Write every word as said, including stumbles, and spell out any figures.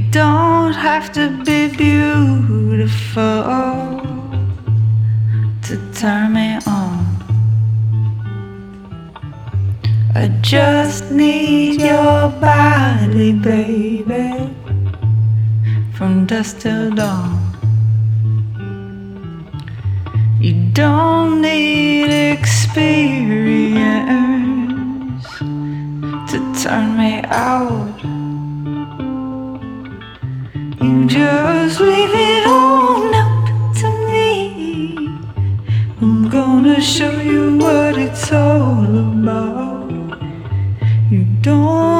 don't have to be beautiful to turn me on. I just need your body, baby, from dusk till dawn. You don't need experience to turn me out. You just leave it on up to me. I'm gonna show you what it's all about. You don't